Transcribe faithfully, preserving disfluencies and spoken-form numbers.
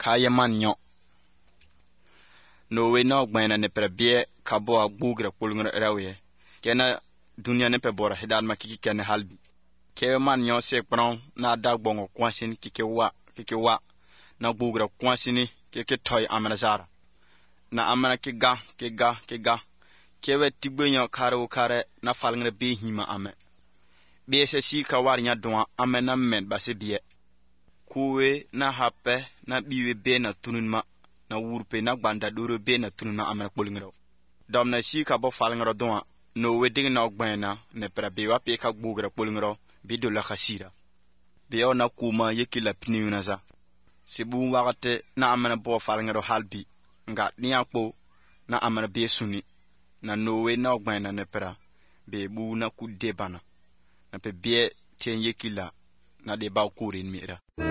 kaya man nyo no we no gbena ne prebie kabo agbugra kulngra rawe kena dunia ne pe bora hidan makiki ken halbi ke man nyo se pron na dagbongo kwasin kike wa kike wa na gbugra kwasini kike toy amana zara na amana kiga kiga kiga kewe tigbenyo karo kare na falngra be hima ame be se si ka war nya don amena men base bie kuwe na hape na biwe be na tununma na wurpe na gbanda doro be na tununma amana kulngro dom na si ka bo falngra don no we ding na ogbena ne pra be wa pe ka gbugra kulngro bi do la khasira be ona kuma yekila pniuna za sibu wakate na amana bo falngro halbi nga niakpo na amana be suni na nowe na ogbena ne pra be bu na ku debana na pe bie tien yekila na de ba kurin mira